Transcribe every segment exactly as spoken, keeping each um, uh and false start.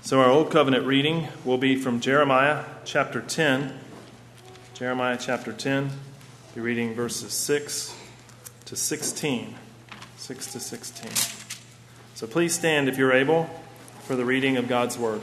So our Old Covenant reading will be from Jeremiah chapter ten. Jeremiah chapter ten, be reading verses six to sixteen. six to sixteen. So please stand if you're able for the reading of God's Word.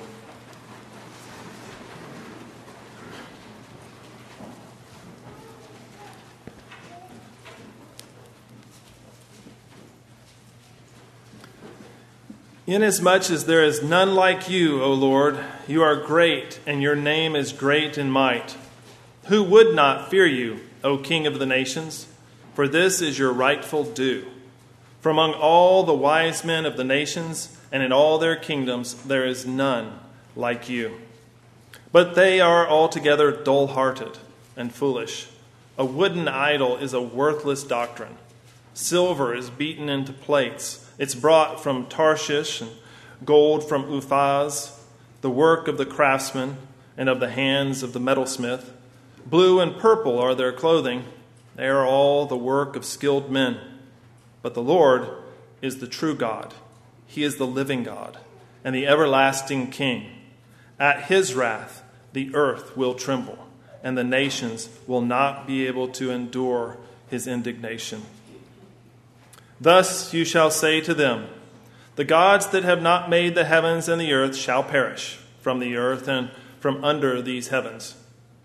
Inasmuch as there is none like you, O Lord, you are great, and your name is great in might. Who would not fear you, O King of the nations? For this is your rightful due. For among all the wise men of the nations and in all their kingdoms, there is none like you. But they are altogether dull-hearted and foolish. A wooden idol is a worthless doctrine. Silver is beaten into plates. It's brought from Tarshish, and gold from Uphaz, the work of the craftsman and of the hands of the metalsmith. Blue and purple are their clothing. They are all the work of skilled men. But the Lord is the true God. He is the living God and the everlasting King. At his wrath, the earth will tremble, and the nations will not be able to endure his indignation. Thus you shall say to them, the gods that have not made the heavens and the earth shall perish from the earth and from under these heavens.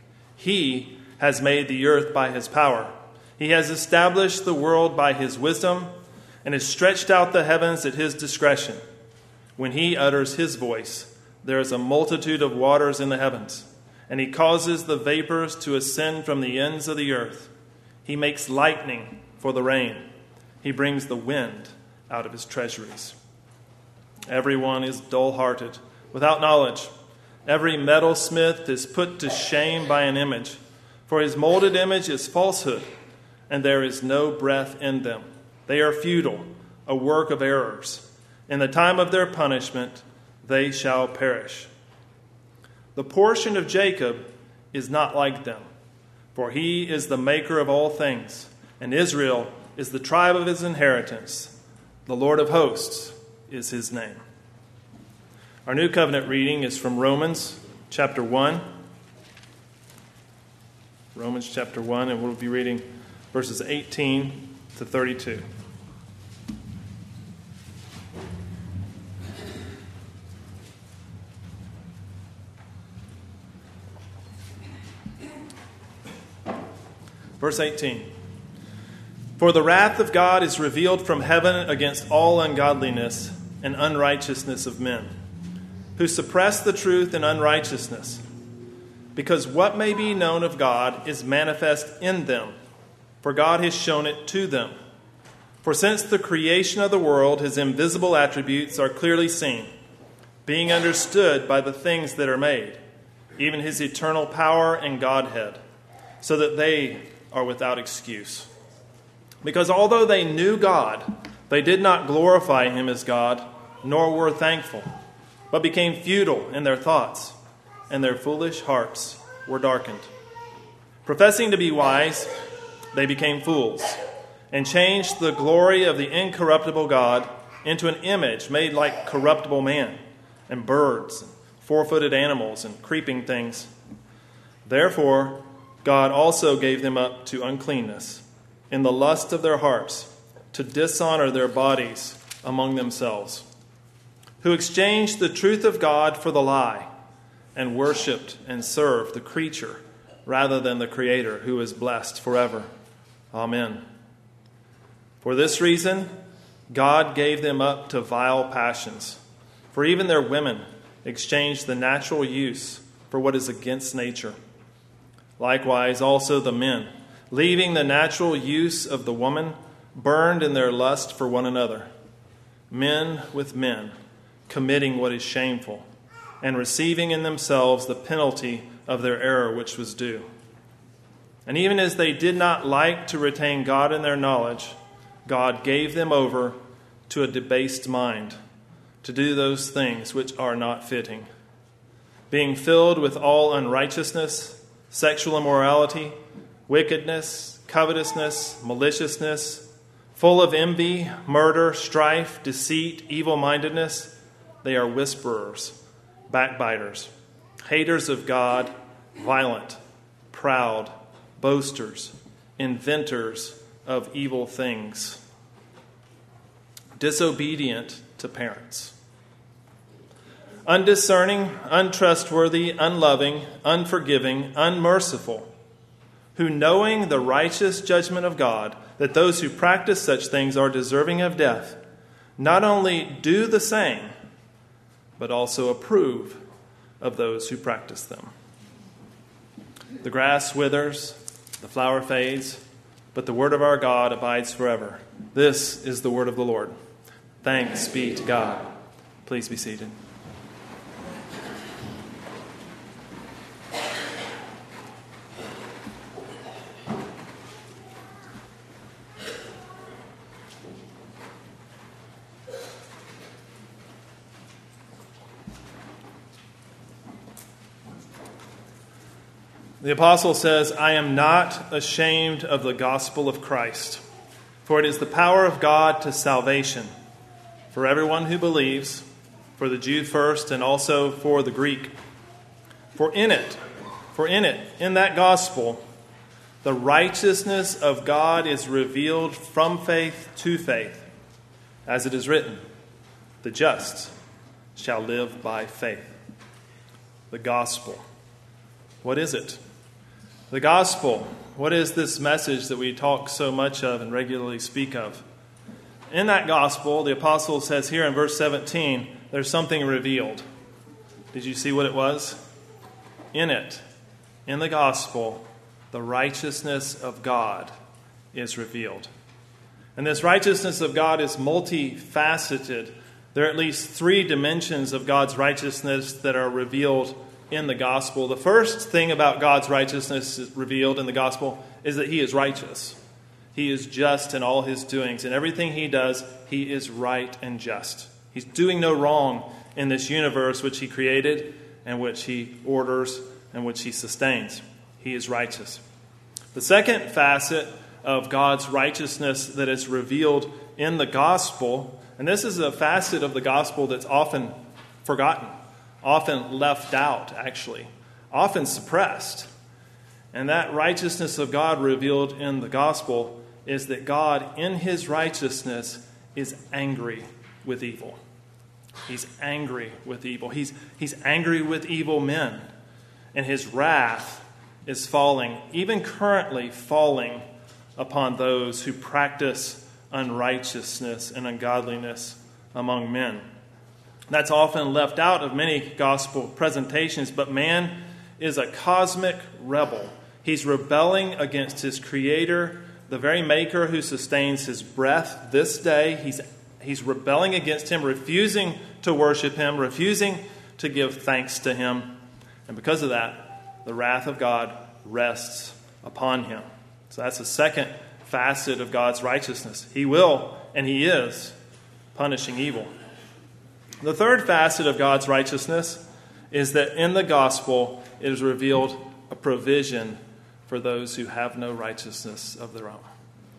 He has made the earth by his power. He has established the world by his wisdom and has stretched out the heavens at his discretion. When he utters his voice, there is a multitude of waters in the heavens, and he causes the vapors to ascend from the ends of the earth. He makes lightning for the rain. He brings the wind out of his treasuries. Everyone is dull-hearted, without knowledge. Every metalsmith is put to shame by an image, for his molded image is falsehood, and there is no breath in them. They are futile, a work of errors. In the time of their punishment, they shall perish. The portion of Jacob is not like them, for he is the maker of all things, and Israel is the tribe of his inheritance. The Lord of hosts is his name. Our New Covenant reading is from Romans chapter one. Romans chapter one, and we'll be reading verses eighteen to thirty-two. Verse eighteen. For the wrath of God is revealed from heaven against all ungodliness and unrighteousness of men, who suppress the truth in unrighteousness, because what may be known of God is manifest in them, for God has shown it to them. For since the creation of the world, his invisible attributes are clearly seen, being understood by the things that are made, even his eternal power and Godhead, so that they are without excuse. Because although they knew God, they did not glorify him as God, nor were thankful, but became futile in their thoughts, and their foolish hearts were darkened. Professing to be wise, they became fools, and changed the glory of the incorruptible God into an image made like corruptible man, and birds, and four-footed animals, and creeping things. Therefore, God also gave them up to uncleanness, in the lust of their hearts, to dishonor their bodies among themselves, who exchanged the truth of God for the lie, and worshipped and served the creature rather than the Creator, who is blessed forever. Amen. For this reason, God gave them up to vile passions, for even their women exchanged the natural use for what is against nature. Likewise, also the men, leaving the natural use of the woman, burned in their lust for one another, men with men, committing what is shameful, and receiving in themselves the penalty of their error which was due. And even as they did not like to retain God in their knowledge, God gave them over to a debased mind, to do those things which are not fitting, being filled with all unrighteousness, sexual immorality, wickedness, covetousness, maliciousness, full of envy, murder, strife, deceit, evil-mindedness. They are whisperers, backbiters, haters of God, violent, proud, boasters, inventors of evil things, disobedient to parents, undiscerning, untrustworthy, unloving, unforgiving, unmerciful, who, knowing the righteous judgment of God, that those who practice such things are deserving of death, not only do the same, but also approve of those who practice them. The grass withers, the flower fades, but the word of our God abides forever. This is the word of the Lord. Thanks be to God. Please be seated. The apostle says, I am not ashamed of the gospel of Christ, for it is the power of God to salvation for everyone who believes, for the Jew first and also for the Greek. For in it, for in it, in that gospel, the righteousness of God is revealed from faith to faith, as it is written, the just shall live by faith. The gospel. What is it? The gospel, what is this message that we talk so much of and regularly speak of? In that gospel, the apostle says here in verse seventeen, there's something revealed. Did you see what it was? In it, in the gospel, the righteousness of God is revealed. And this righteousness of God is multifaceted. There are at least three dimensions of God's righteousness that are revealed in the gospel. The first thing about God's righteousness revealed in the gospel is that he is righteous. He is just in all his doings. In everything he does, he is right and just. He's doing no wrong in this universe which he created and which he orders and which he sustains. He is righteous. The second facet of God's righteousness that is revealed in the gospel, and this is a facet of the gospel that's often forgotten, often left out, actually, often suppressed. And that righteousness of God revealed in the gospel is that God, in his righteousness, is angry with evil. He's angry with evil. He's, he's angry with evil men. And his wrath is falling, even currently falling, upon those who practice unrighteousness and ungodliness among men. That's often left out of many gospel presentations, but man is a cosmic rebel. He's rebelling against his Creator, the very Maker who sustains his breath this day. He's, he's rebelling against him, refusing to worship him, refusing to give thanks to him. And because of that, the wrath of God rests upon him. So that's the second facet of God's righteousness. He will, and he is, punishing evil. The third facet of God's righteousness is that in the gospel it is revealed a provision for those who have no righteousness of their own.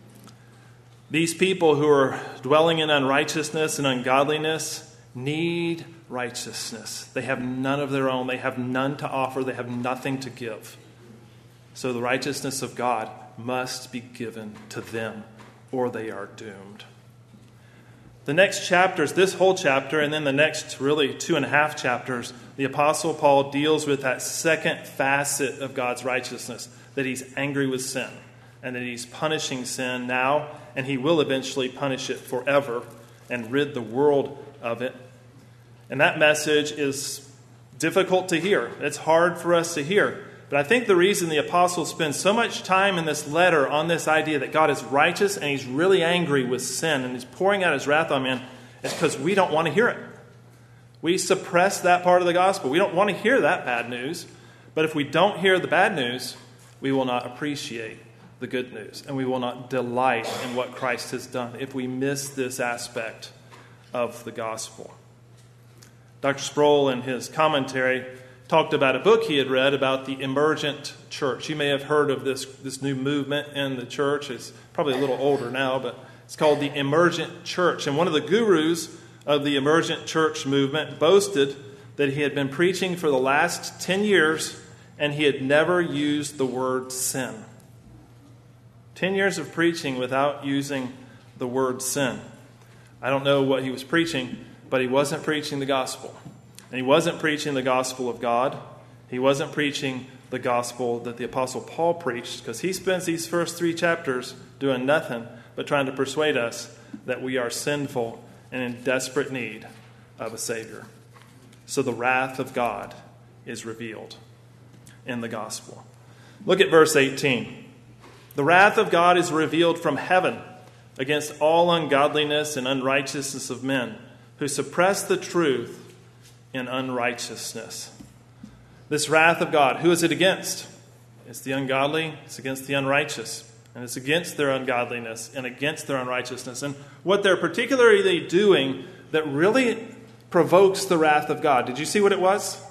These people who are dwelling in unrighteousness and ungodliness need righteousness. They have none of their own. They have none to offer. They have nothing to give. So the righteousness of God must be given to them, or they are doomed. The next chapters, this whole chapter, and then the next really two and a half chapters, the Apostle Paul deals with that second facet of God's righteousness, that he's angry with sin, and that he's punishing sin now, and he will eventually punish it forever and rid the world of it. And that message is difficult to hear. It's hard for us to hear. But I think the reason the apostle spends so much time in this letter on this idea that God is righteous and he's really angry with sin and he's pouring out his wrath on men is because we don't want to hear it. We suppress that part of the gospel. We don't want to hear that bad news. But if we don't hear the bad news, we will not appreciate the good news. And we will not delight in what Christ has done if we miss this aspect of the gospel. Doctor Sproul, in his commentary, talked about a book he had read about the emergent church. You may have heard of this, this new movement in the church. It's probably a little older now, but it's called the emergent church. And one of the gurus of the emergent church movement boasted that he had been preaching for the last ten years, and he had never used the word sin. Ten years of preaching without using the word sin. I don't know what he was preaching, but he wasn't preaching the gospel. And he wasn't preaching the gospel of God. He wasn't preaching the gospel that the Apostle Paul preached, because he spends these first three chapters doing nothing but trying to persuade us that we are sinful and in desperate need of a Savior. So the wrath of God is revealed in the gospel. Look at verse eighteen. The wrath of God is revealed from heaven against all ungodliness and unrighteousness of men who suppress the truth in unrighteousness. This wrath of God, who is it against? It's the ungodly, it's against the unrighteous, and it's against their ungodliness and against their unrighteousness. And what they're particularly doing that really provokes the wrath of God, did you see what it was?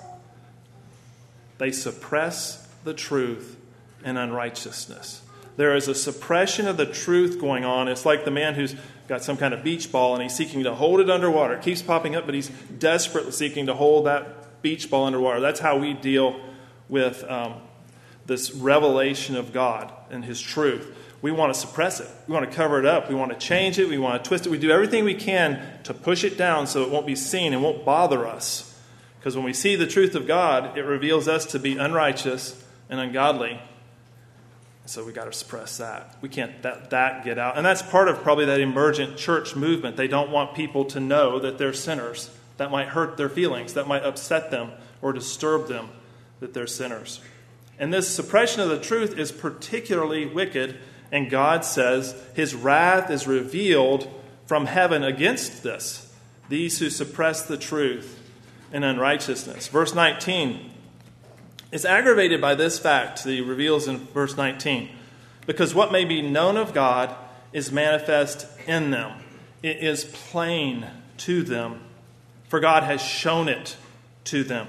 They suppress the truth in unrighteousness. There is a suppression of the truth going on. It's like the man who's got some kind of beach ball and he's seeking to hold it underwater. It keeps popping up, but he's desperately seeking to hold that beach ball underwater. That's how we deal with um, this revelation of God and His truth. We want to suppress it. We want to cover it up. We want to change it. We want to twist it. We do everything we can to push it down so it won't be seen and won't bother us. Because when we see the truth of God, it reveals us to be unrighteous and ungodly. So we got to suppress that. We can't let that get out. And that's part of probably that emergent church movement. They don't want people to know that they're sinners. That might hurt their feelings. That might upset them or disturb them that they're sinners. And this suppression of the truth is particularly wicked. And God says His wrath is revealed from heaven against this. These who suppress the truth in unrighteousness. Verse nineteen is aggravated by this fact that He reveals in verse nineteen. Because what may be known of God is manifest in them. It is plain to them. For God has shown it to them.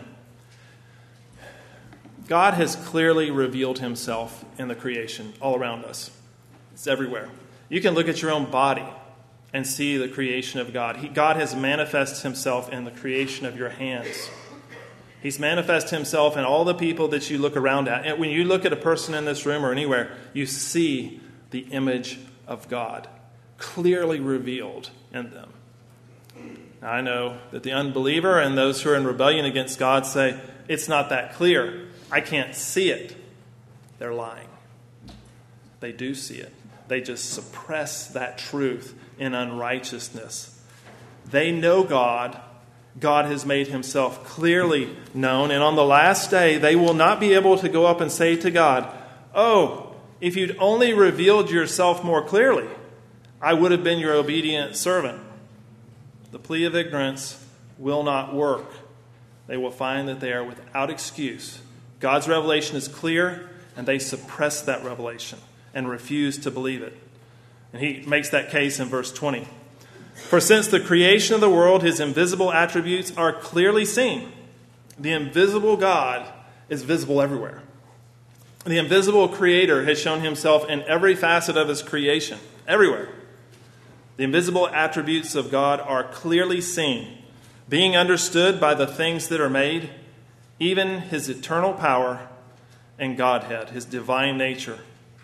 God has clearly revealed Himself in the creation all around us. It's everywhere. You can look at your own body and see the creation of God. He, God has manifested Himself in the creation of your hands. He's manifested Himself in all the people that you look around at. And when you look at a person in this room or anywhere, you see the image of God clearly revealed in them. Now, I know that the unbeliever and those who are in rebellion against God say, it's not that clear. I can't see it. They're lying. They do see it. They just suppress that truth in unrighteousness. They know God. God has made Himself clearly known. And on the last day, they will not be able to go up and say to God, oh, if you'd only revealed yourself more clearly, I would have been your obedient servant. The plea of ignorance will not work. They will find that they are without excuse. God's revelation is clear, and they suppress that revelation and refuse to believe it. And He makes that case in verse twenty. For since the creation of the world, His invisible attributes are clearly seen. The invisible God is visible everywhere. The invisible Creator has shown Himself in every facet of His creation, everywhere. The invisible attributes of God are clearly seen, being understood by the things that are made, even His eternal power and Godhead, His divine nature,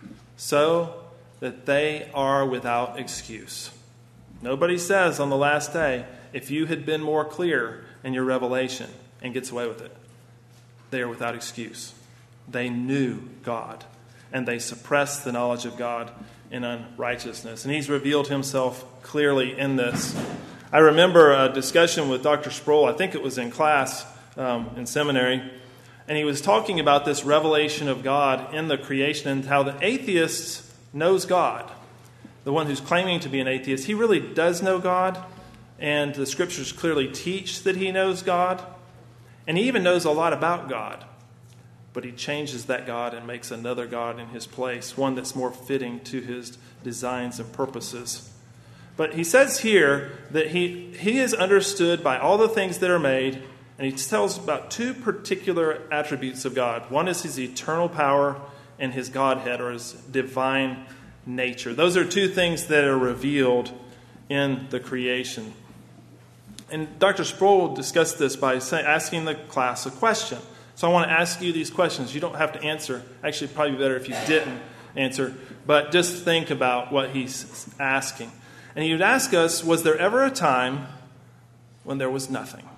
so that they are without excuse. Nobody says on the last day, if you had been more clear in your revelation, and gets away with it. They are without excuse. They knew God, and they suppressed the knowledge of God in unrighteousness. And He's revealed Himself clearly in this. I remember a discussion with Doctor Sproul, I think it was in class um, in seminary, and he was talking about this revelation of God in the creation and how the atheist knows God. The one who's claiming to be an atheist, he really does know God, and the Scriptures clearly teach that he knows God, and he even knows a lot about God. But he changes that God and makes another God in His place, one that's more fitting to His designs and purposes. But he says here that he, he is understood by all the things that are made, and he tells about two particular attributes of God. One is His eternal power and His Godhead, or His divine nature. Those are two things that are revealed in the creation. And Doctor Sproul discussed this by say, asking the class a question. So I want to ask you these questions. You don't have to answer. Actually, it'd probably be better if you didn't answer. But just think about what he's asking. And he would ask us, was there ever a time when there was nothing?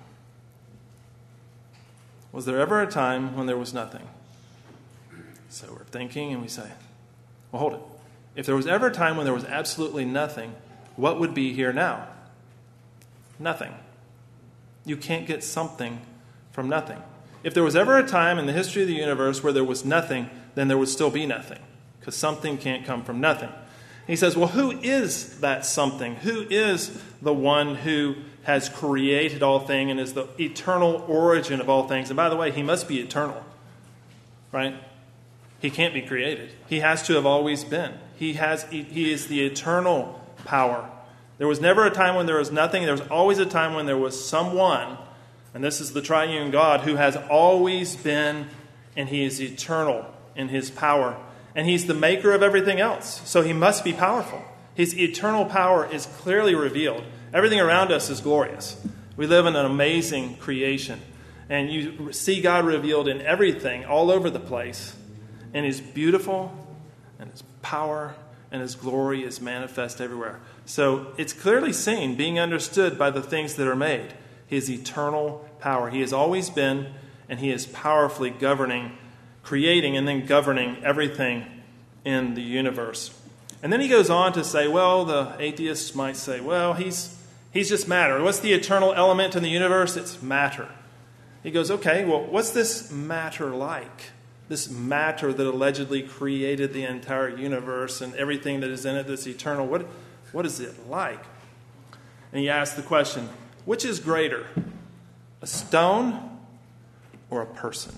Was there ever a time when there was nothing? So we're thinking and we say, well, hold it. If there was ever a time when there was absolutely nothing, what would be here now? Nothing. You can't get something from nothing. If there was ever a time in the history of the universe where there was nothing, then there would still be nothing, because something can't come from nothing. He says, well, who is that something? Who is the one who has created all things and is the eternal origin of all things? And by the way, he must be eternal, right? He can't be created. He has to have always been. He has. He is the eternal power. There was never a time when there was nothing. There was always a time when there was someone, and this is the triune God, who has always been, and he is eternal in his power. And he's the maker of everything else. So he must be powerful. His eternal power is clearly revealed. Everything around us is glorious. We live in an amazing creation. And you see God revealed in everything, all over the place. And he's beautiful, and his power and his glory is manifest everywhere. So it's clearly seen, being understood by the things that are made. His eternal power. He has always been, and he is powerfully governing, creating and then governing everything in the universe. And then he goes on to say, well, the atheists might say, well, he's he's just matter. What's the eternal element in the universe? It's matter. He goes, okay, well, what's this matter like? This matter that allegedly created the entire universe and everything that is in it that's eternal, what, what is it like? And he asks the question, which is greater, a stone or a person?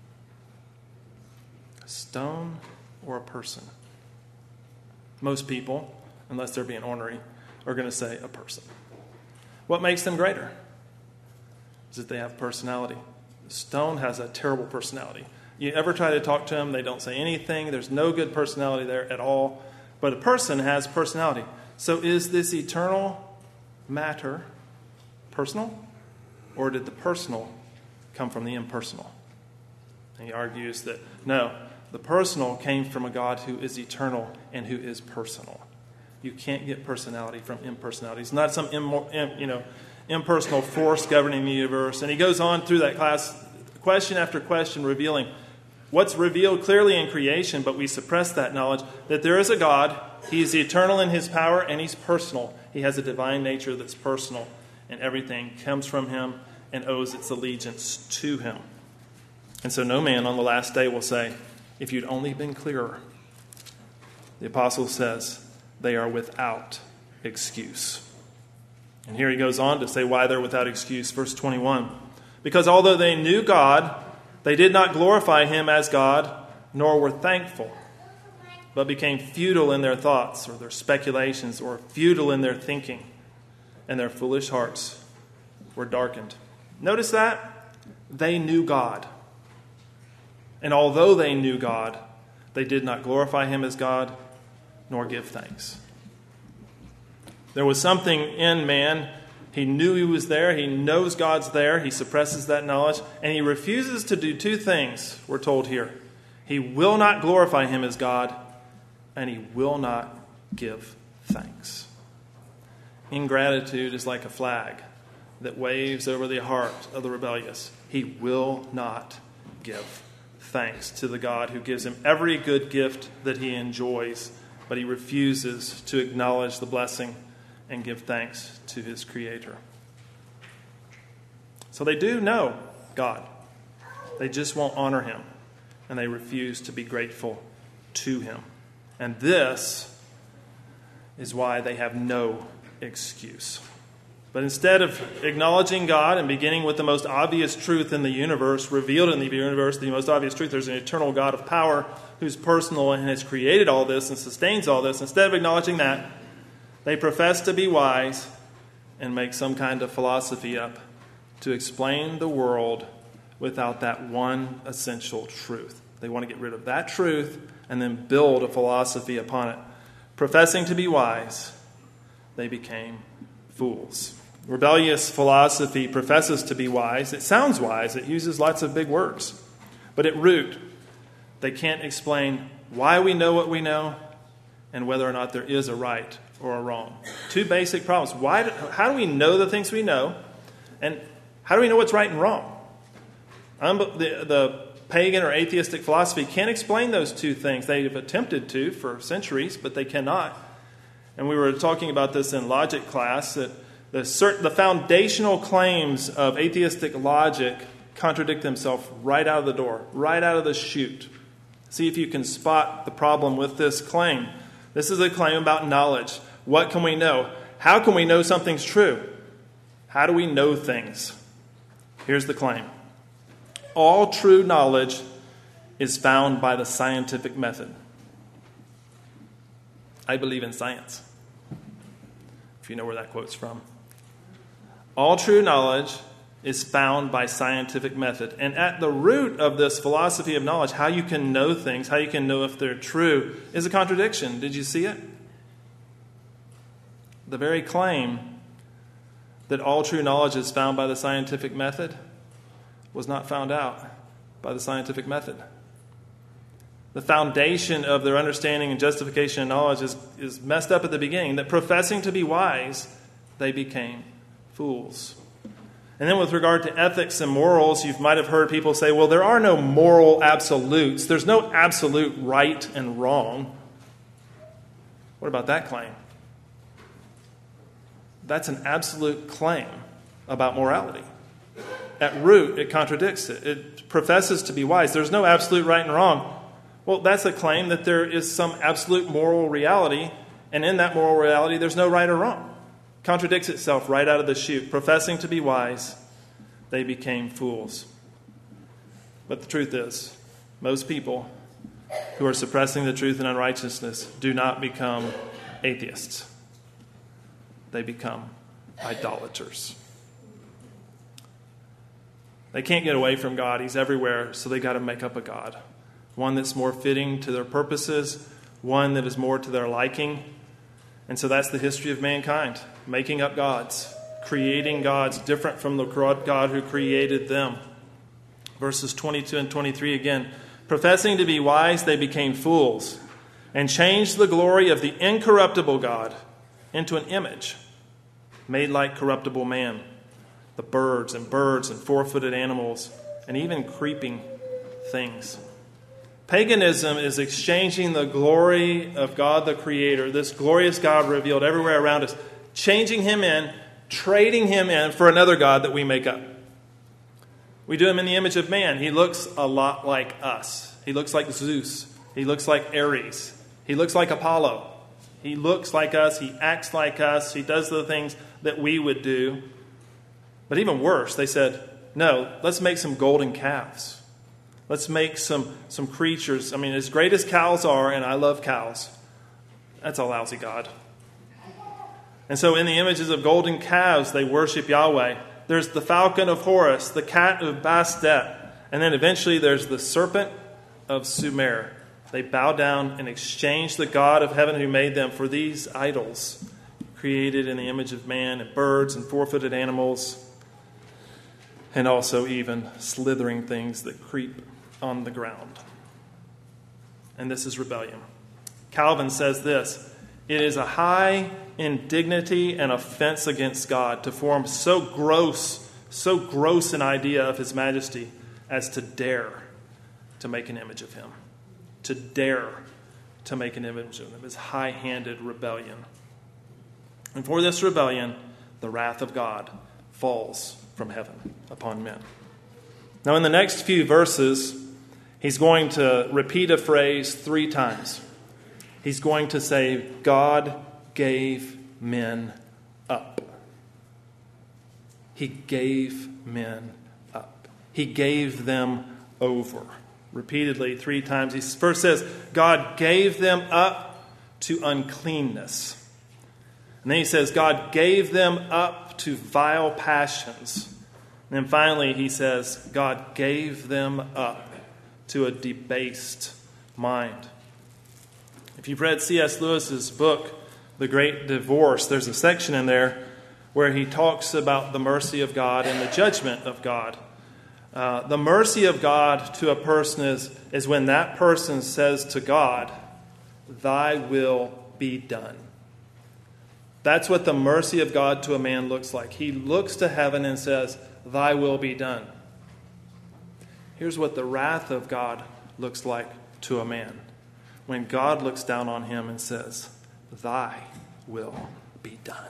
A stone or a person? Most people, unless they're being ornery, are going to say a person. What makes them greater? Is that they have personality. The stone has a terrible personality. You ever try to talk to them, they don't say anything. There's no good personality there at all. But a person has personality. So is this eternal matter personal? Or did the personal come from the impersonal? And he argues that no, the personal came from a God who is eternal and who is personal. You can't get personality from impersonality. It's not some Im- you know, impersonal force governing the universe. And he goes on through that class, question after question, revealing what's revealed clearly in creation, but we suppress that knowledge, that there is a God. He is eternal in his power, and he's personal. He has a divine nature that's personal, and everything comes from him and owes its allegiance to him. And so no man on the last day will say, if you'd only been clearer. The apostle says they are without excuse. And here he goes on to say why they're without excuse. Verse twenty-one. Because although they knew God, they did not glorify him as God, nor were thankful, but became futile in their thoughts or their speculations, or futile in their thinking, and their foolish hearts were darkened. Notice that? They knew God. And although they knew God, they did not glorify him as God, nor give thanks. There was something in man. He knew he was there. He knows God's there. He suppresses that knowledge. And he refuses to do two things, we're told here. He will not glorify him as God, and he will not give thanks. Ingratitude is like a flag that waves over the heart of the rebellious. He will not give thanks to the God who gives him every good gift that he enjoys, but he refuses to acknowledge the blessing and give thanks to his Creator. So they do know God. They just won't honor him, and they refuse to be grateful to him. And this is why they have no excuse. But instead of acknowledging God and beginning with the most obvious truth in the universe, revealed in the universe, the most obvious truth, there's an eternal God of power who's personal and has created all this and sustains all this. Instead of acknowledging that, they profess to be wise and make some kind of philosophy up to explain the world without that one essential truth. They want to get rid of that truth and then build a philosophy upon it. Professing to be wise, they became fools. Rebellious philosophy professes to be wise. It sounds wise. It uses lots of big words. But at root, they can't explain why we know what we know and whether or not there is a right or a wrong. Two basic problems. Why? Do, how do we know the things we know? And how do we know what's right and wrong? Um, the, the pagan or atheistic philosophy can't explain those two things. They have attempted to for centuries, but they cannot. And we were talking about this in logic class, that the, cert, the foundational claims of atheistic logic contradict themselves right out of the door, right out of the chute. See if you can spot the problem with this claim. This is a claim about knowledge. What can we know? How can we know something's true? How do we know things? Here's the claim. All true knowledge is found by the scientific method. I believe in science, if you know where that quote's from. All true knowledge is found by scientific method. And at the root of this philosophy of knowledge, how you can know things, how you can know if they're true, is a contradiction. Did you see it? The very claim that all true knowledge is found by the scientific method was not found out by the scientific method. The foundation of their understanding and justification of knowledge is, is messed up at the beginning, that professing to be wise, they became fools. And then with regard to ethics and morals, you might have heard people say, well, there are no moral absolutes. There's no absolute right and wrong. What about that claim? That's an absolute claim about morality. At root, it contradicts it. It professes to be wise. There's no absolute right and wrong. Well, that's a claim that there is some absolute moral reality, and in that moral reality, there's no right or wrong. Contradicts itself right out of the chute. Professing to be wise, they became fools. But the truth is, most people who are suppressing the truth in unrighteousness do not become atheists. They become idolaters. They can't get away from God. He's everywhere, so they got to make up a God. One that's more fitting to their purposes, one that is more to their liking. And so that's the history of mankind, making up gods, creating gods different from the God who created them. Verses twenty-two and twenty-three again. Professing to be wise, they became fools and changed the glory of the incorruptible God into an image made like corruptible man, the birds and birds and four-footed animals, and even creeping things. Paganism is exchanging the glory of God the Creator, this glorious God revealed everywhere around us, changing him in, trading him in for another God that we make up. We do him in the image of man. He looks a lot like us. He looks like Zeus. He looks like Ares. He looks like Apollo. He looks like us. He acts like us. He does the things that we would do. But even worse, they said, no, let's make some golden calves. Let's make some, some creatures. I mean, as great as cows are, and I love cows, that's a lousy God. And so in the images of golden calves, they worship Yahweh. There's the falcon of Horus, the cat of Bastet, and then eventually there's the serpent of Sumer. They bow down and exchange the God of heaven who made them for these idols created in the image of man, and birds and four-footed animals, and also even slithering things that creep on the ground. And this is rebellion. Calvin says this: it is a high indignity and offense against God to form so gross, so gross an idea of his majesty as to dare to make an image of him. To dare to make an image of him is high-handed rebellion. And for this rebellion, the wrath of God falls from heaven upon men. Now, in the next few verses, he's going to repeat a phrase three times. He's going to say, God gave men up. He gave men up. He gave them over. Repeatedly, three times. He first says, God gave them up to uncleanness. And then he says, God gave them up to vile passions. And then finally, he says, God gave them up to a debased mind. If you've read C S Lewis's book, The Great Divorce, there's a section in there where he talks about the mercy of God and the judgment of God. Uh, the mercy of God to a person is, is when that person says to God, "Thy will be done." That's what the mercy of God to a man looks like. He looks to heaven and says, "Thy will be done." Here's what the wrath of God looks like to a man. When God looks down on him and says, "Thy will be done."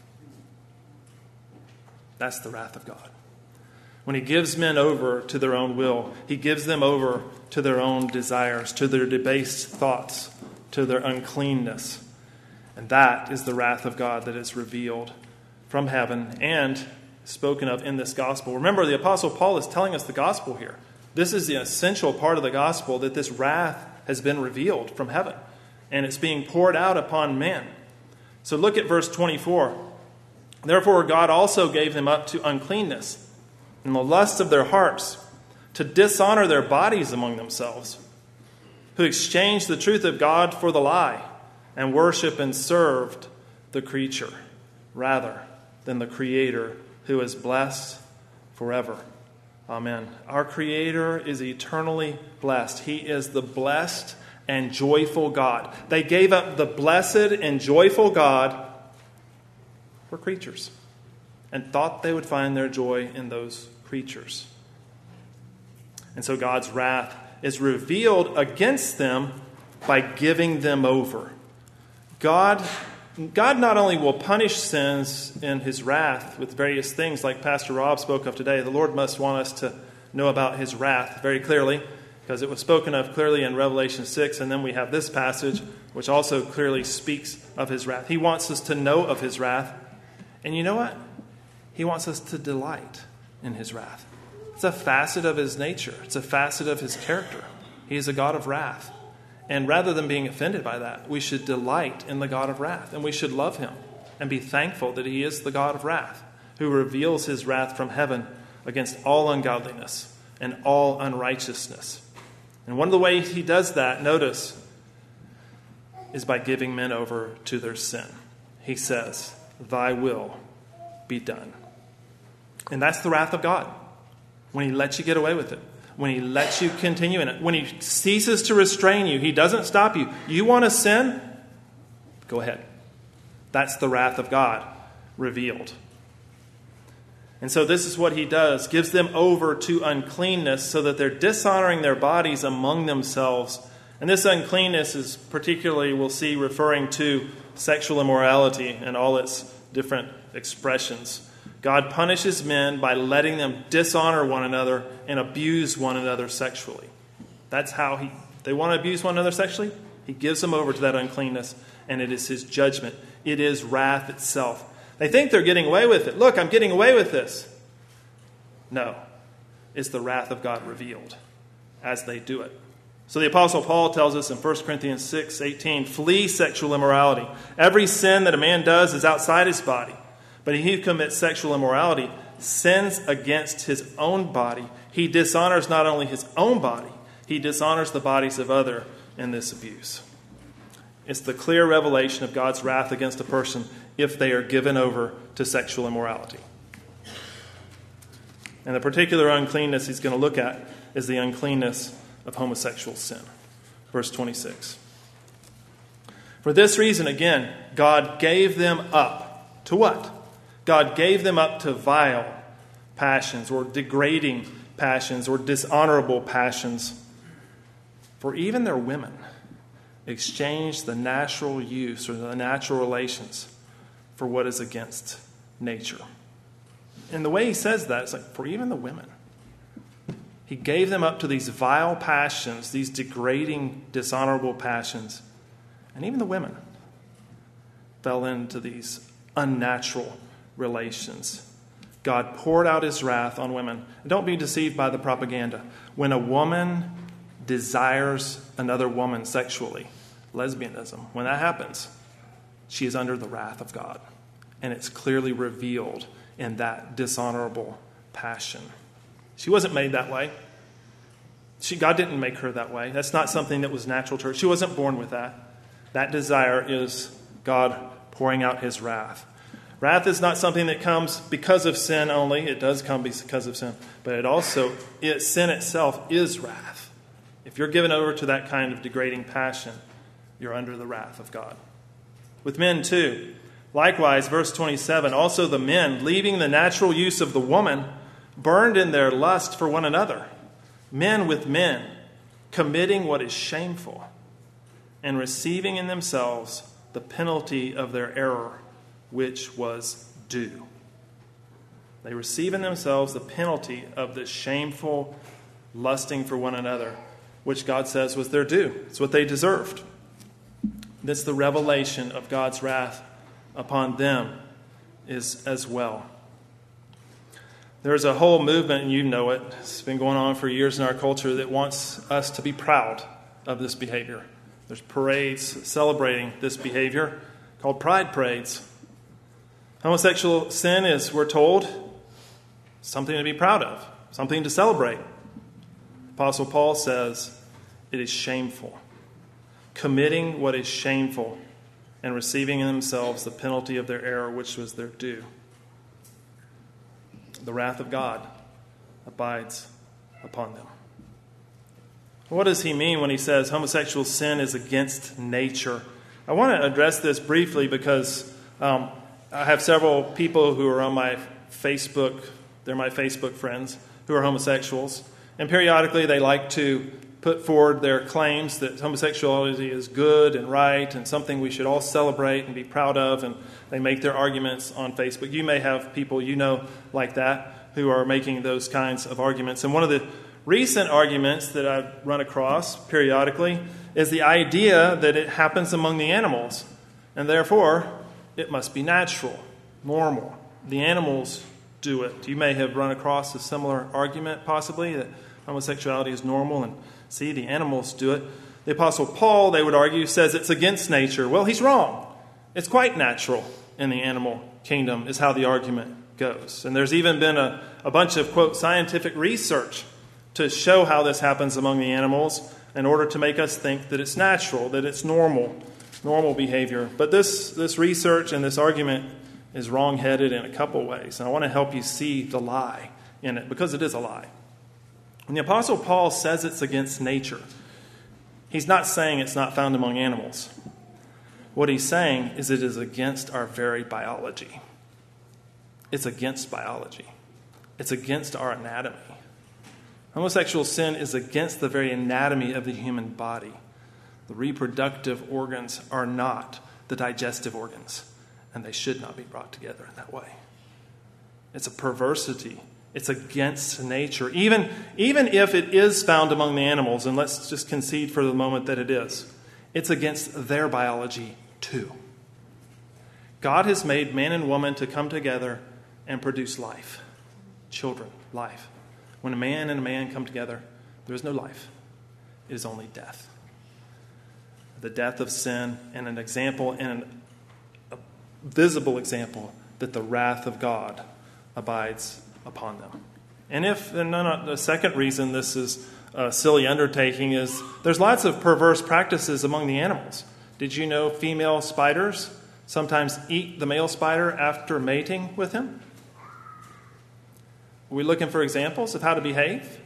That's the wrath of God. When he gives men over to their own will, he gives them over to their own desires, to their debased thoughts, to their uncleanness. And that is the wrath of God that is revealed from heaven and spoken of in this gospel. Remember, the Apostle Paul is telling us the gospel here. This is the essential part of the gospel, that this wrath has been revealed from heaven, and it's being poured out upon men. So look at verse twenty-four. "Therefore God also gave them up to uncleanness in the lust of their hearts, to dishonor their bodies among themselves, who exchanged the truth of God for the lie, and worship and served the creature rather than the Creator, who is blessed forever." Amen. Our Creator is eternally blessed. He is the blessed and joyful God. They gave up the blessed and joyful God for creatures and thought they would find their joy in those creatures. And so God's wrath is revealed against them by giving them over. God, God not only will punish sins in his wrath with various things like Pastor Rob spoke of today. The Lord must want us to know about his wrath very clearly, because it was spoken of clearly in Revelation six, and then we have this passage which also clearly speaks of his wrath. He wants us to know of his wrath. And you know what? He wants us to delight in his wrath. It's a facet of his nature. It's a facet of his character. He is a God of wrath. And rather than being offended by that, we should delight in the God of wrath. And we should love him and be thankful that he is the God of wrath, who reveals his wrath from heaven against all ungodliness and all unrighteousness. And one of the ways he does that, notice, is by giving men over to their sin. He says, "Thy will be done." And that's the wrath of God, when he lets you get away with it. When he lets you continue in it. When he ceases to restrain you. He doesn't stop you. You want to sin? Go ahead. That's the wrath of God revealed. And so this is what he does. Gives them over to uncleanness so that they're dishonoring their bodies among themselves. And this uncleanness is particularly, we'll see, referring to sexual immorality and all its different expressions. God punishes men by letting them dishonor one another and abuse one another sexually. That's how he, they want to abuse one another sexually. He gives them over to that uncleanness, and it is his judgment. It is wrath itself. They think they're getting away with it. Look, I'm getting away with this. No, it's the wrath of God revealed as they do it. So the Apostle Paul tells us in First Corinthians six eighteen, "Flee sexual immorality. Every sin that a man does is outside his body. But he who commits sexual immorality sins against his own body. He dishonors not only his own body, he dishonors the bodies of others in this abuse." It's the clear revelation of God's wrath against a person if they are given over to sexual immorality. And the particular uncleanness he's going to look at is the uncleanness of homosexual sin. Verse twenty-six. "For this reason, again, God gave them up." To what? God gave them up to vile passions or degrading passions or dishonorable passions. "For even their women exchanged the natural use or the natural relations for what is against nature." And the way he says that, it's like, for even the women. He gave them up to these vile passions, these degrading, dishonorable passions. And even the women fell into these unnatural relations. God poured out his wrath on women. And don't be deceived by the propaganda. When a woman desires another woman sexually, lesbianism, when that happens, she is under the wrath of God. And it's clearly revealed in that dishonorable passion. She wasn't made that way. She, God didn't make her that way. That's not something that was natural to her. She wasn't born with that. That desire is God pouring out his wrath. Wrath is not something that comes because of sin only. It does come because of sin. But it also, it, sin itself is wrath. If you're given over to that kind of degrading passion, you're under the wrath of God. With men too. Likewise, verse twenty-seven, also the men, leaving the natural use of the woman, burned in their lust for one another. Men with men, committing what is shameful, and receiving in themselves the penalty of their error, which was due. They receive in themselves the penalty of this shameful lusting for one another, which God says was their due. It's what they deserved. That's the revelation of God's wrath upon them is as well. There's a whole movement, and you know it, it's been going on for years in our culture, that wants us to be proud of this behavior. There's parades celebrating this behavior called pride parades. Homosexual sin is, we're told, something to be proud of, something to celebrate. Apostle Paul says it is shameful. Committing what is shameful and receiving in themselves the penalty of their error, which was their due. The wrath of God abides upon them. What does he mean when he says homosexual sin is against nature? I want to address this briefly because um, I have several people who are on my Facebook, they're my Facebook friends, who are homosexuals. And periodically they like to put forward their claims that homosexuality is good and right and something we should all celebrate and be proud of, and they make their arguments on Facebook. You may have people you know like that who are making those kinds of arguments. And one of the recent arguments that I've run across periodically is the idea that it happens among the animals, and therefore it must be natural, normal. The animals do it. You may have run across a similar argument, possibly, that homosexuality is normal and see, the animals do it. The Apostle Paul, they would argue, says it's against nature. Well, he's wrong. It's quite natural in the animal kingdom, is how the argument goes. And there's even been a, a bunch of, quote, scientific research to show how this happens among the animals in order to make us think that it's natural, that it's normal, normal behavior. But this, this research and this argument is wrong-headed in a couple ways. And I want to help you see the lie in it, because it is a lie. When the Apostle Paul says it's against nature, he's not saying it's not found among animals. What he's saying is it is against our very biology. It's against biology. It's against our anatomy. Homosexual sin is against the very anatomy of the human body. The reproductive organs are not the digestive organs, and they should not be brought together in that way. It's a perversity. It's against nature. Even, even if it is found among the animals, and let's just concede for the moment that it is, it's against their biology too. God has made man and woman to come together and produce life. Children, life. When a man and a man come together, there is no life. It is only death. The death of sin, and an example, and a visible example that the wrath of God abides upon them. And if, and no, the second reason this is a silly undertaking is there's lots of perverse practices among the animals. Did you know female spiders sometimes eat the male spider after mating with him? Are we looking for examples of how to behave?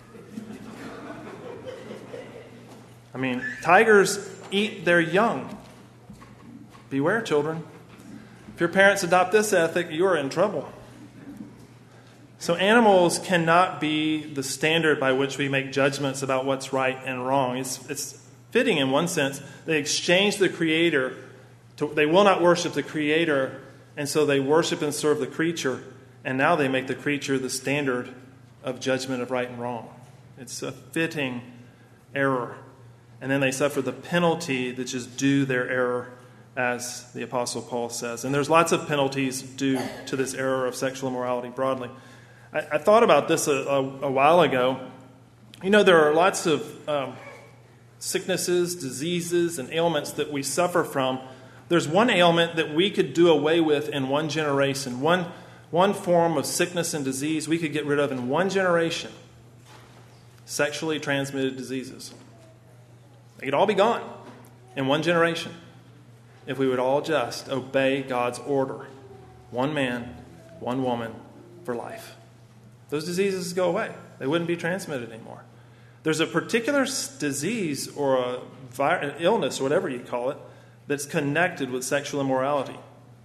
I mean, tigers eat their young. Beware, children. If your parents adopt this ethic, you are in trouble. So animals cannot be the standard by which we make judgments about what's right and wrong. It's, it's fitting in one sense. They exchange the Creator. To, they will not worship the Creator, and so they worship and serve the creature. And now they make the creature the standard of judgment of right and wrong. It's a fitting error. And then they suffer the penalty that is due their error, as the Apostle Paul says. And there's lots of penalties due to this error of sexual immorality broadly. I, I thought about this a, a, a while ago. You know, there are lots of um, sicknesses, diseases, and ailments that we suffer from. There's one ailment that we could do away with in one generation. One, one form of sickness and disease we could get rid of in one generation. Sexually transmitted diseases. They could all be gone in one generation if we would all just obey God's order, one man, one woman for life. Those diseases go away. They wouldn't be transmitted anymore. There's a particular disease or a virus, illness, or whatever you call it, that's connected with sexual immorality.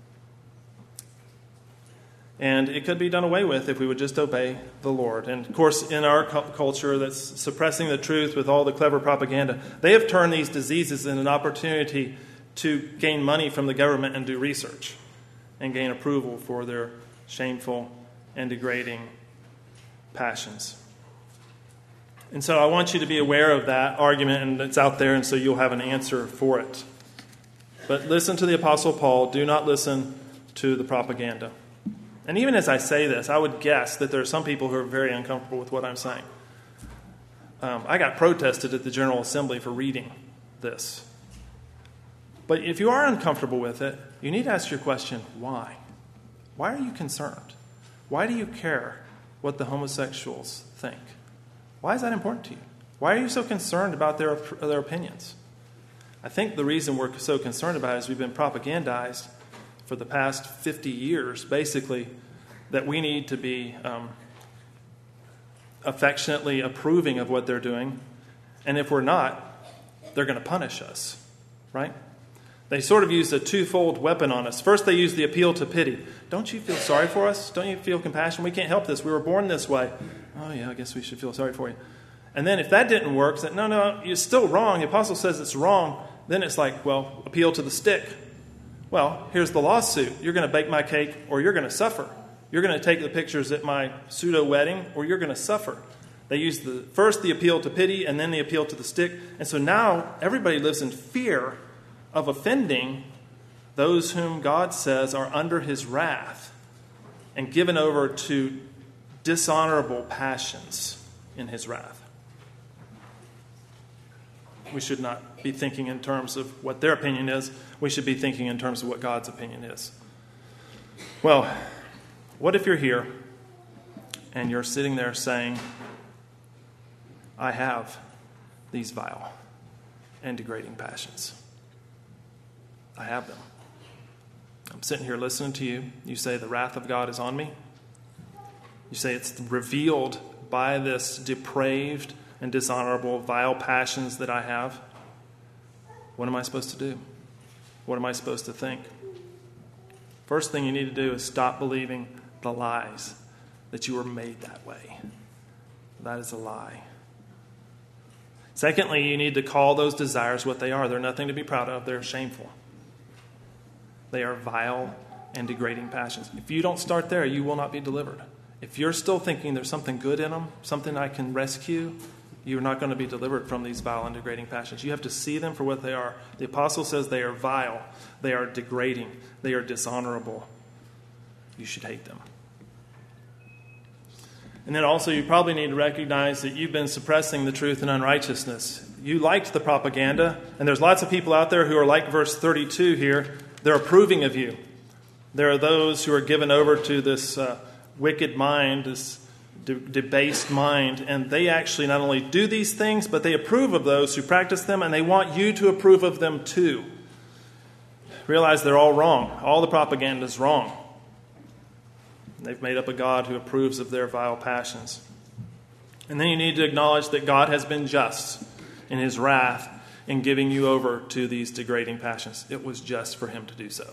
And it could be done away with if we would just obey the Lord. And, of course, in our cu- culture that's suppressing the truth with all the clever propaganda, they have turned these diseases into an opportunity to gain money from the government and do research and gain approval for their shameful and degrading passions. And so I want you to be aware of that argument, and it's out there, and so you'll have an answer for it. But listen to the Apostle Paul. Do not listen to the propaganda. And even as I say this, I would guess that there are some people who are very uncomfortable with what I'm saying. Um, I got protested at the General Assembly for reading this. But if you are uncomfortable with it, you need to ask your question, why? Why are you concerned? Why do you care what the homosexuals think? Why is that important to you? Why are you so concerned about their, their opinions? I think the reason we're so concerned about it is we've been propagandized for the past fifty years, basically, that we need to be um, affectionately approving of what they're doing. And if we're not, they're going to punish us, right? They sort of used a twofold weapon on us. First, they used the appeal to pity. Don't you feel sorry for us? Don't you feel compassion? We can't help this. We were born this way. Oh, yeah, I guess we should feel sorry for you. And then if that didn't work, said, no, no, you're still wrong. The apostle says it's wrong. Then it's like, well, appeal to the stick. Well, here's the lawsuit. You're going to bake my cake or you're going to suffer. You're going to take the pictures at my pseudo-wedding or you're going to suffer. They used the, first the appeal to pity and then the appeal to the stick. And so now everybody lives in fear of offending those whom God says are under his wrath and given over to dishonorable passions in his wrath. We should not be thinking in terms of what their opinion is. We should be thinking in terms of what God's opinion is. Well, what if you're here and you're sitting there saying, I have these vile and degrading passions. I have them. I'm sitting here listening to you. You say the wrath of God is on me. You say it's revealed by this depraved and dishonorable, vile passions that I have. What am I supposed to do? What am I supposed to think? First thing you need to do is stop believing the lies that you were made that way. That is a lie. Secondly, you need to call those desires what they are. They're nothing to be proud of. They're shameful. They are vile and degrading passions. If you don't start there, you will not be delivered. If you're still thinking there's something good in them, something I can rescue, you're not going to be delivered from these vile and degrading passions. You have to see them for what they are. The apostle says they are vile, they are degrading, they are dishonorable. You should hate them. And then also you probably need to recognize that you've been suppressing the truth and unrighteousness. You liked the propaganda, and there's lots of people out there who are like verse thirty-two here. They're approving of you. There are those who are given over to this uh, wicked mind, this de- debased mind, and they actually not only do these things, but they approve of those who practice them, and they want you to approve of them too. Realize they're all wrong. All the propaganda is wrong. They've made up a God who approves of their vile passions. And then you need to acknowledge that God has been just in his wrath in giving you over to these degrading passions. It was just for him to do so.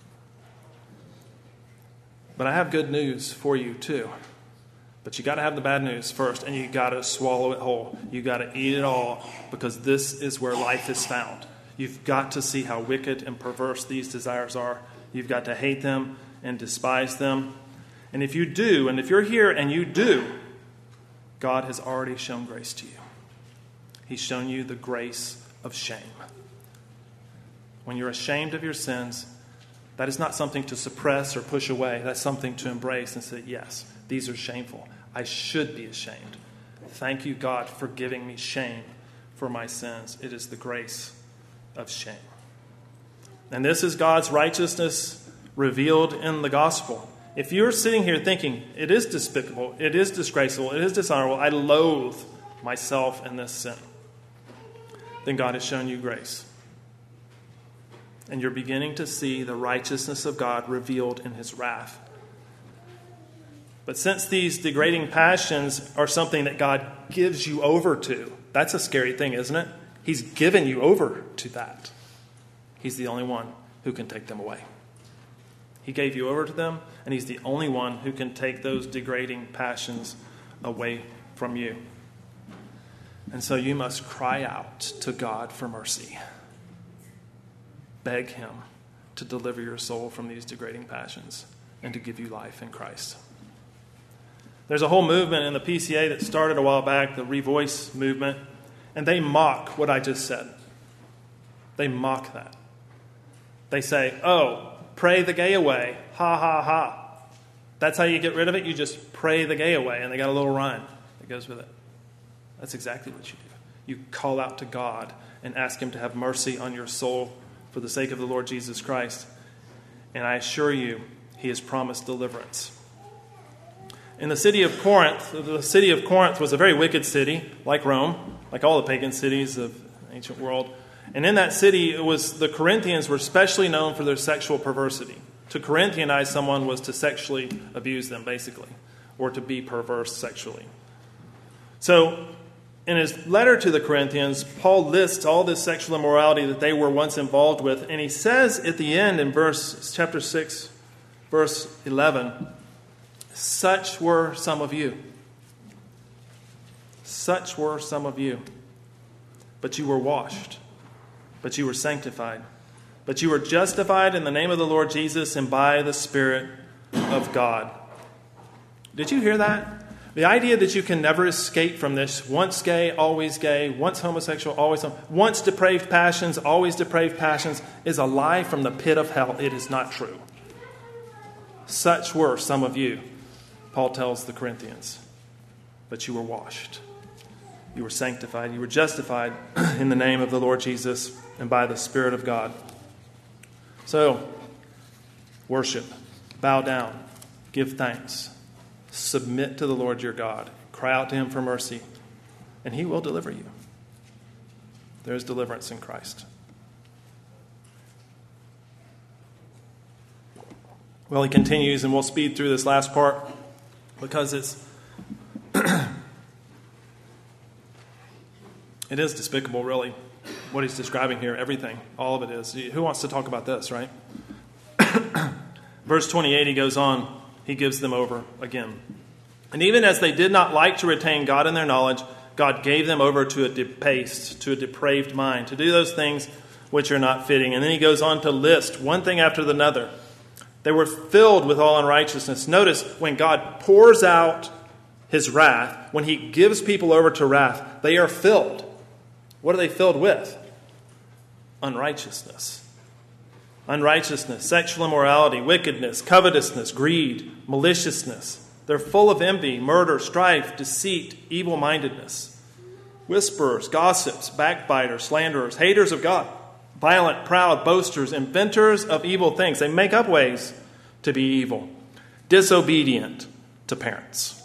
But I have good news for you too. But you got to have the bad news first, and you got to swallow it whole. You got to eat it all, because this is where life is found. You've got to see how wicked and perverse these desires are. You've got to hate them and despise them. And if you do, and if you're here and you do, God has already shown grace to you. He's shown you the grace of shame. When you're ashamed of your sins, that is not something to suppress or push away. That's something to embrace and say, yes, these are shameful. I should be ashamed. Thank you, God, for giving me shame for my sins. It is the grace of shame. And this is God's righteousness revealed in the gospel. If you're sitting here thinking, it is despicable, it is disgraceful, it is dishonorable, I loathe myself in this sin, then God has shown you grace. and you're beginning to see the righteousness of God revealed in his wrath. But since these degrading passions are something that God gives you over to, that's a scary thing, isn't it? He's given you over to that. He's the only one who can take them away. He gave you over to them, and he's the only one who can take those degrading passions away from you. And so you must cry out to God for mercy. Beg him to deliver your soul from these degrading passions and to give you life in Christ. There's a whole movement in the P C A that started a while back, the Revoice movement, and they mock what I just said. They mock that. They say, oh, pray the gay away. Ha, ha, ha. That's how you get rid of it? You just pray the gay away. And they got a little rhyme that goes with it. That's exactly what you do. You call out to God and ask him to have mercy on your soul for the sake of the Lord Jesus Christ. And I assure you, he has promised deliverance. In the city of Corinth, the city of Corinth was a very wicked city, like Rome, like all the pagan cities of the ancient world. And in that city, it was the Corinthians were especially known for their sexual perversity. To Corinthianize someone was to sexually abuse them, basically, or to be perverse sexually. So, in his letter to the Corinthians, Paul lists all this sexual immorality that they were once involved with, and he says at the end in verse chapter six, verse eleven, such were some of you. Such were some of you. But you were washed. But you were sanctified. But you were justified in the name of the Lord Jesus and by the Spirit of God. Did you hear that? The idea that you can never escape from this, once gay, always gay, once homosexual, always hom- once depraved passions, always depraved passions, is a lie from the pit of hell. It is not true. Such were some of you, Paul tells the Corinthians. But you were washed. You were sanctified. You were justified in the name of the Lord Jesus and by the Spirit of God. So, worship, bow down, give thanks, submit to the Lord your God, cry out to him for mercy, and he will deliver you. There is deliverance in Christ. Well, he continues, and we'll speed through this last part because it's it is despicable, really, what he's describing here. Everything, all of it is. Who wants to talk about this, right? Verse twenty-eight, he goes on. He gives them over again. And even as they did not like to retain God in their knowledge, God gave them over to a debased, to a depraved mind, to do those things which are not fitting. And then he goes on to list one thing after another. They were filled with all unrighteousness. Notice when God pours out his wrath, when he gives people over to wrath, they are filled. What are they filled with? Unrighteousness. Unrighteousness, sexual immorality, wickedness, covetousness, greed, maliciousness. They're full of envy, murder, strife, deceit, evil-mindedness. Whisperers, gossips, backbiters, slanderers, haters of God, violent, proud, boasters, inventors of evil things. They make up ways to be evil. Disobedient to parents.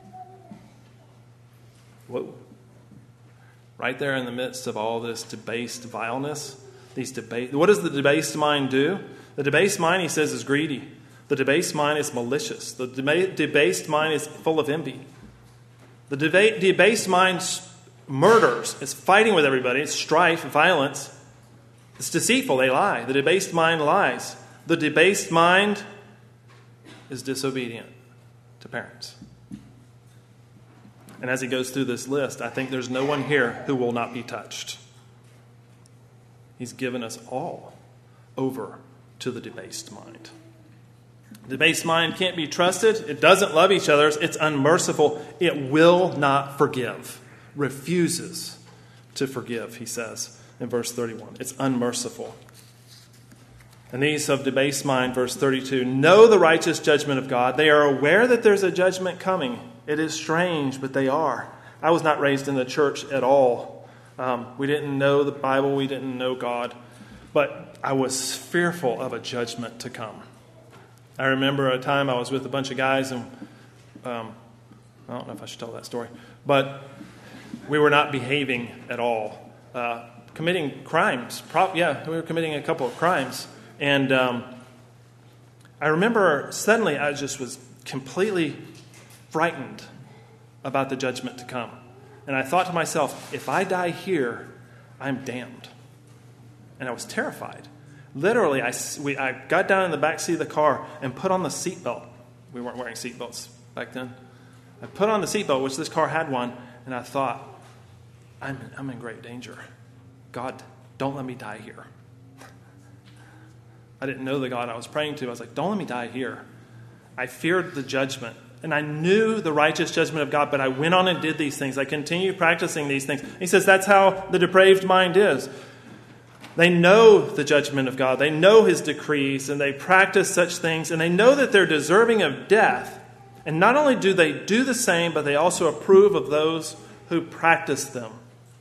Whoa. Right there in the midst of all this debased vileness, these debate. What does the debased mind do? The debased mind, he says, is greedy. The debased mind is malicious. The deba- debased mind is full of envy. The deba- debased mind murders. It's fighting with everybody. It's strife, violence. It's deceitful. They lie. The debased mind lies. The debased mind is disobedient to parents. And as he goes through this list, I think there's no one here who will not be touched. He's given us all over to the debased mind. The debased mind can't be trusted. It doesn't love each other. It's unmerciful. It will not forgive. Refuses to forgive, he says in verse thirty-one. It's unmerciful. And these of debased mind, verse thirty-two, know the righteous judgment of God. They are aware that there's a judgment coming. It is strange, but they are. I was not raised in the church at all. Um, we didn't know the Bible. We didn't know God. But I was fearful of a judgment to come. I remember a time I was with a bunch of guys, and um, I don't know if I should tell that story, but we were not behaving at all. Uh, committing crimes. Pro- yeah, we were committing a couple of crimes. And um, I remember suddenly I just was completely frightened about the judgment to come. And I thought to myself, if I die here, I'm damned. And I was terrified. Literally, I, we, I got down in the back seat of the car and put on the seatbelt. We weren't wearing seatbelts back then. I put on the seatbelt, which this car had one, and I thought, I'm, I'm in great danger. God, don't let me die here. I didn't know the God I was praying to. I was like, don't let me die here. I feared the judgment. And I knew the righteous judgment of God, but I went on and did these things. I continued practicing these things. He says that's how the depraved mind is. They know the judgment of God. They know his decrees, and they practice such things, and they know that they're deserving of death. And not only do they do the same, but they also approve of those who practice them.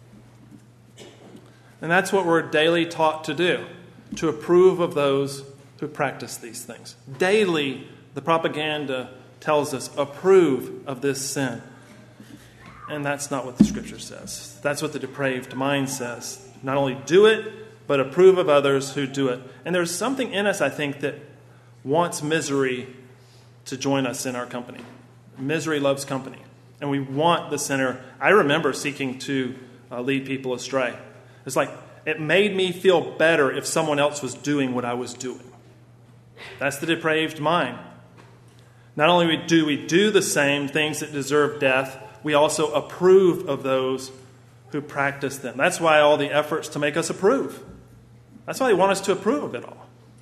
And that's what we're daily taught to do, to approve of those who practice these things. Daily, the propaganda tells us, approve of this sin. And that's not what the Scripture says. That's what the depraved mind says. Not only do it, but approve of others who do it. And there's something in us, I think, that wants misery to join us in our company. Misery loves company. And we want the sinner. I remember seeking to uh, lead people astray. It's like, it made me feel better if someone else was doing what I was doing. That's the depraved mind. Not only do we do the same things that deserve death, we also approve of those who practice them. That's why all the efforts to make us approve. That's why they want us to approve of it all.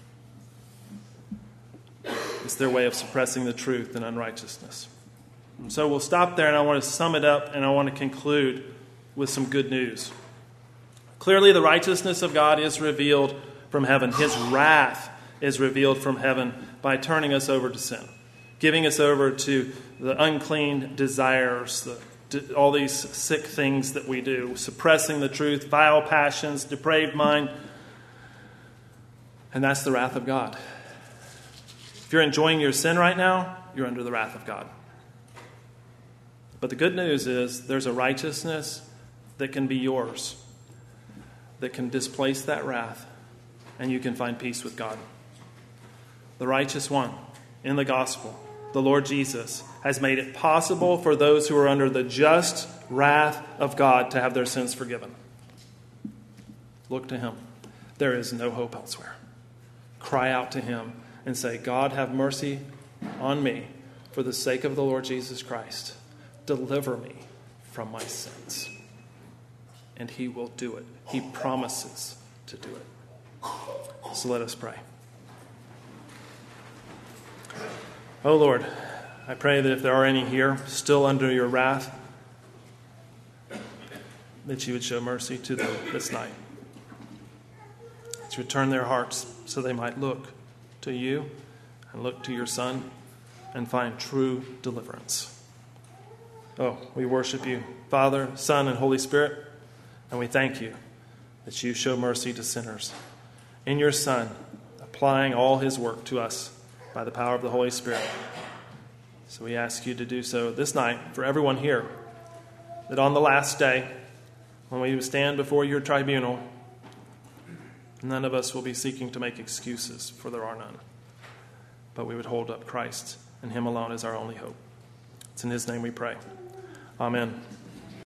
It's their way of suppressing the truth and unrighteousness. And so we'll stop there, and I want to sum it up, and I want to conclude with some good news. Clearly, the righteousness of God is revealed from heaven. His wrath is revealed from heaven by turning us over to sin, giving us over to the unclean desires, the, all these sick things that we do, suppressing the truth, vile passions, depraved mind. And that's the wrath of God. If you're enjoying your sin right now, you're under the wrath of God. But the good news is there's a righteousness that can be yours, that can displace that wrath, and you can find peace with God. The righteous one in the gospel, the Lord Jesus, has made it possible for those who are under the just wrath of God to have their sins forgiven. Look to him. There is no hope elsewhere. Cry out to him and say, God, have mercy on me for the sake of the Lord Jesus Christ. Deliver me from my sins. And he will do it. He promises to do it. So let us pray. Oh Lord, I pray that if there are any here still under your wrath, that you would show mercy to them this night. That you would turn their hearts so they might look to you and look to your Son and find true deliverance. Oh, we worship you, Father, Son, and Holy Spirit, and we thank you that you show mercy to sinners in your Son, applying all his work to us by the power of the Holy Spirit. So we ask you to do so this night for everyone here, that on the last day, when we stand before your tribunal, none of us will be seeking to make excuses, for there are none. But we would hold up Christ and him alone as our only hope. It's in his name we pray. Amen.